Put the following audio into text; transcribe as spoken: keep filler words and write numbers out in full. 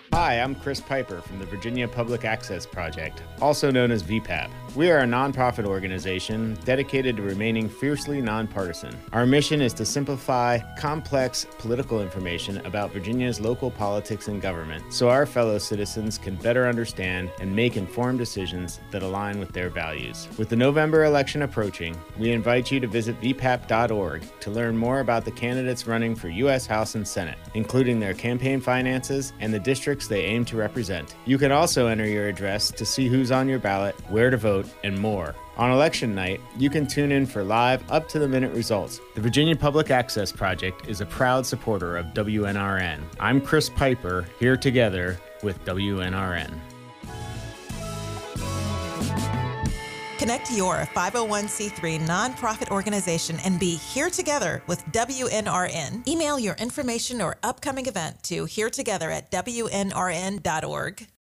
Hi, I'm Chris Piper from the Virginia Public Access Project, also known as V PAP. We are a nonprofit organization dedicated to remaining fiercely nonpartisan. Our mission is to simplify complex political information about Virginia's local politics and government so our fellow citizens can better understand and make informed decisions that align with their values. With the November election approaching, we invite you to visit v pap dot org to learn more about the candidates running for U S House and Senate, including their campaign finances and the districts they aim to represent. You can also enter your address to see who's on your ballot, where to vote, and more. On election night, you can tune in for live, up-to-the-minute results. The Virginia Public Access Project is a proud supporter of W N R N. I'm Chris Piper, here together with W N R N. Connect your five oh one c three nonprofit organization and be here together with W N R N. Email your information or upcoming event to here together at w n r n dot org.